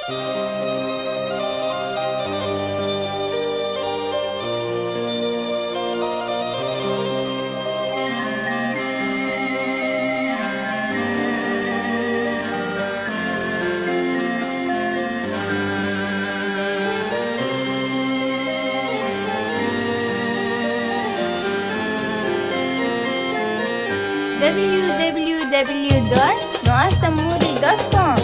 www.noasamuri.com.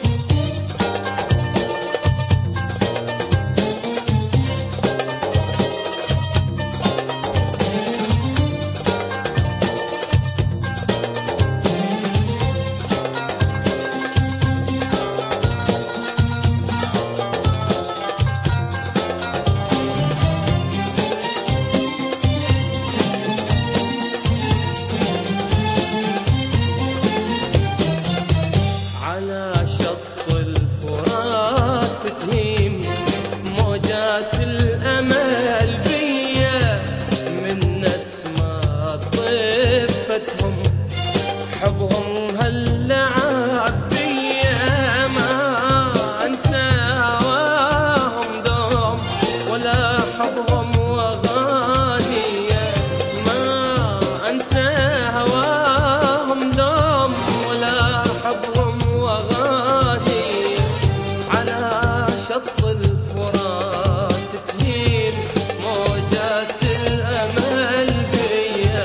حبهم هاللعب بيا ما انسى هواهم دوم ولا حبهم واغانيا ما انسى هواهم دوم ولا حبهم واغانيا على شط الفرات تهيم موجات الامل بيا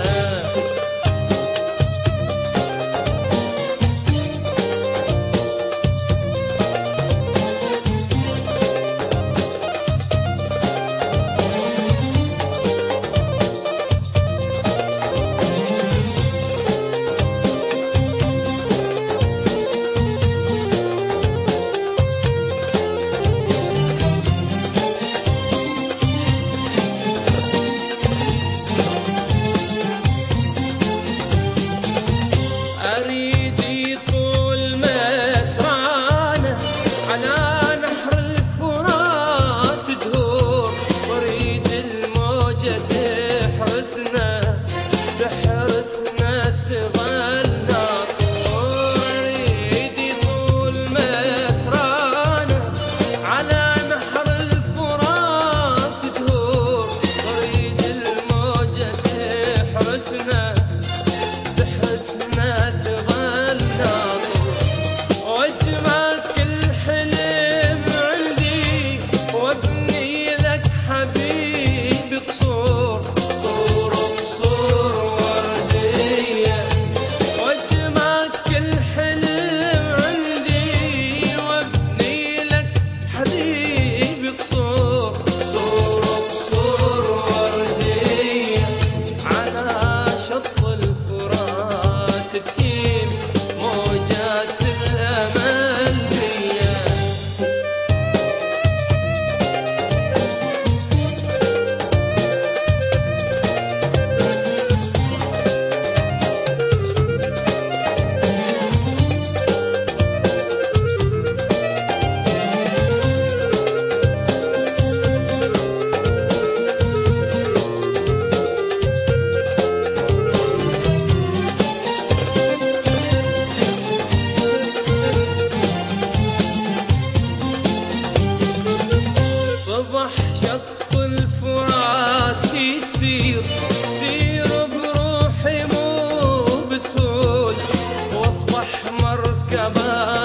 أريد يطول مسرانه على نهر الفرات تدور وأريد الموجة تحرسنا تظل ناطور أريد يطول مسرانه على نهر الفرات تدور وأريد الموجة تحرسنا تظل ناطر واجمع كل حلم عندي وابني لك حبيبي قصور قصور وردية واجمع كل حلم عندي وابني لك حبيبي قصور وردية على شط الفرات تبكين موجات الأمل بيا صبح شط الفرات يسير بروحي مو بسهول واصبح مركبه